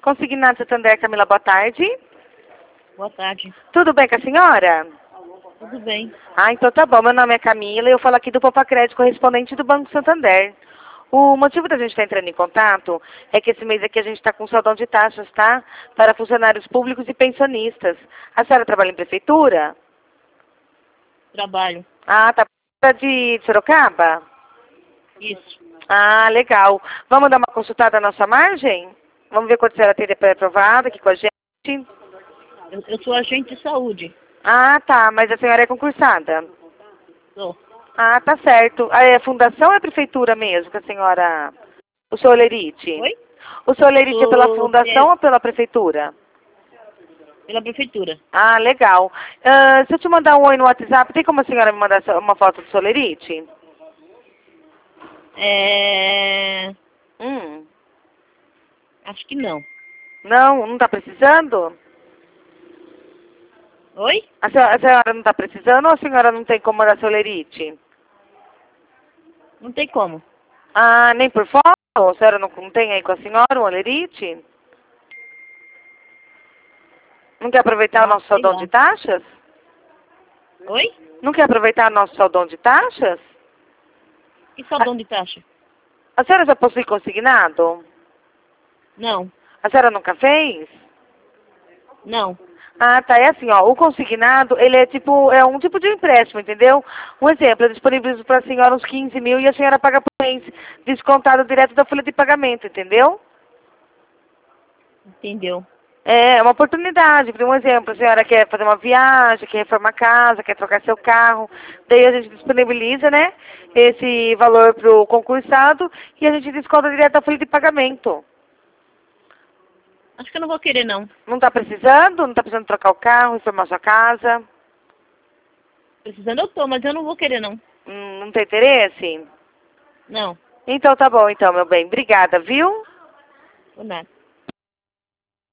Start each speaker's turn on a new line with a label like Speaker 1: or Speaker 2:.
Speaker 1: Consignado Santander, Camila, boa tarde.
Speaker 2: Boa tarde.
Speaker 1: Tudo bem com a senhora?
Speaker 2: Tudo bem.
Speaker 1: Ah, então tá bom. Meu nome é Camila e eu falo aqui do Poupa Crédito, correspondente do Banco Santander. O motivo da gente estar entrando em contato é que esse mês aqui a gente está com saldão de taxas, tá? Para funcionários públicos e pensionistas. A senhora trabalha em prefeitura?
Speaker 2: Trabalho.
Speaker 1: Ah, tá. De Sorocaba?
Speaker 2: Isso.
Speaker 1: Ah, legal. Vamos dar uma consultada na nossa margem? Vamos ver quanto a senhora teria pré-aprovado aqui com a gente.
Speaker 2: Eu sou agente de saúde.
Speaker 1: Ah, tá. Mas a senhora é concursada?
Speaker 2: Sou.
Speaker 1: Ah, tá certo. Ah, é fundação ou é prefeitura mesmo que a senhora... O seu Olerite?
Speaker 2: Oi?
Speaker 1: O seu Olerite é pela
Speaker 2: Sou
Speaker 1: fundação ou pela prefeitura?
Speaker 2: pela prefeitura.
Speaker 1: Ah, legal. Se eu te mandar um oi no WhatsApp, tem como a senhora me mandar uma foto do seu Olerite? Hum.
Speaker 2: Acho que não.
Speaker 1: Não, não tá precisando?
Speaker 2: Oi?
Speaker 1: A senhora não tá precisando ou a senhora não tem como mandar seu Olerite?
Speaker 2: Não tem como.
Speaker 1: Ah, nem por foto? A senhora não tem aí com a senhora um Olerite? Não quer aproveitar o nosso
Speaker 2: Sei
Speaker 1: saldão
Speaker 2: lá.
Speaker 1: de taxas?
Speaker 2: Oi?
Speaker 1: Não quer aproveitar o nosso saldão de taxas?
Speaker 2: E saldão de taxa?
Speaker 1: A senhora já possui consignado?
Speaker 2: Não.
Speaker 1: A senhora nunca fez?
Speaker 2: Não.
Speaker 1: Ah, tá. É assim, ó. O consignado, ele é um tipo de empréstimo, entendeu? Um exemplo, eu disponibilizo para a senhora uns 15 mil e a senhora paga por mês, descontado direto da folha de pagamento, entendeu?
Speaker 2: Entendeu?
Speaker 1: É uma oportunidade. Por um exemplo, a senhora quer fazer uma viagem, quer reformar a casa, quer trocar seu carro. Daí a gente disponibiliza, né, esse valor para o concursado e a gente desconta direto da folha de pagamento.
Speaker 2: Acho que eu não vou querer, não.
Speaker 1: Não está precisando? Não está precisando trocar o carro, reformar sua casa?
Speaker 2: Precisando eu tô, mas eu não vou querer, não.
Speaker 1: Não tem interesse?
Speaker 2: Não.
Speaker 1: Então tá bom, então, meu bem. Obrigada, viu?
Speaker 2: Por nada.